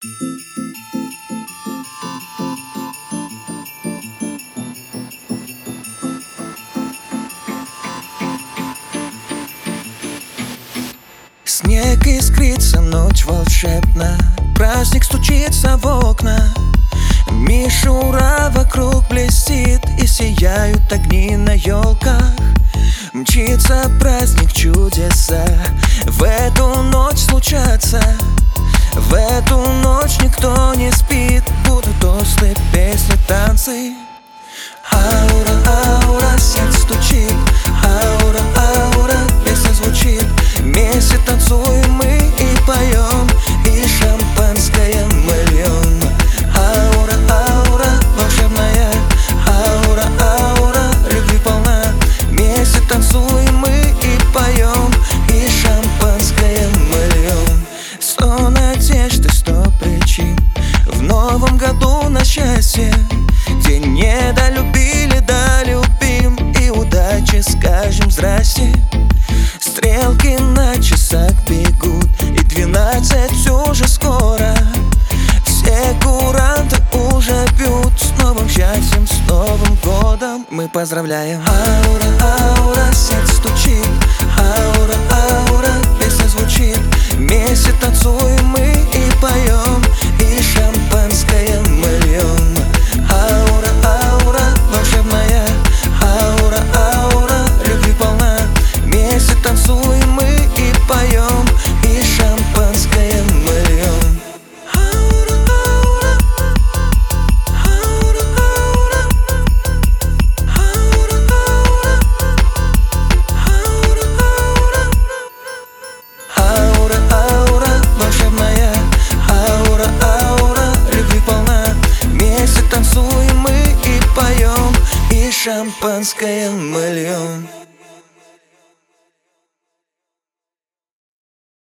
Снег искрится, ночь волшебна, праздник стучится в окна. Мишура вокруг блестит, и сияют огни на елках. Мчится праздник, чудеса в эту ночь случатся. В эту ночь никто не спит, будут тосты, песни, танцы. Аура, аура, сердце стучит. Аура, аура, песня звучит. Вместе танцуем мы и поем, и шампанское мы льем. Аура, аура, волшебная. Аура, аура, любви полна. Вместе танцуем мы и поем, и шампанское мы льем. 100 надежд и 100 причин в новом году на счастье, где недолюбили, долюбим, и удачи скажем здрасте. Стрелки на часах бегут, и 12 уже скоро. Все куранты уже пьют, с новым счастьем, с Новым годом мы поздравляем. Аура, аура, сердце стучит. Аура, аура, песня звучит. Вместе танцуем мы и поем, и шампанское мы льем. Аура, аура, волшебная. Аура, аура, любви полна. Вместе танцуем мы и поем, и шампанское мы льем. Аура, аура, аура, аура, аура, аура, аура, аура, аура, волшебная. Аура, аура, любви полна. Вместе танцуем мы и поем, и шампанское мы льем.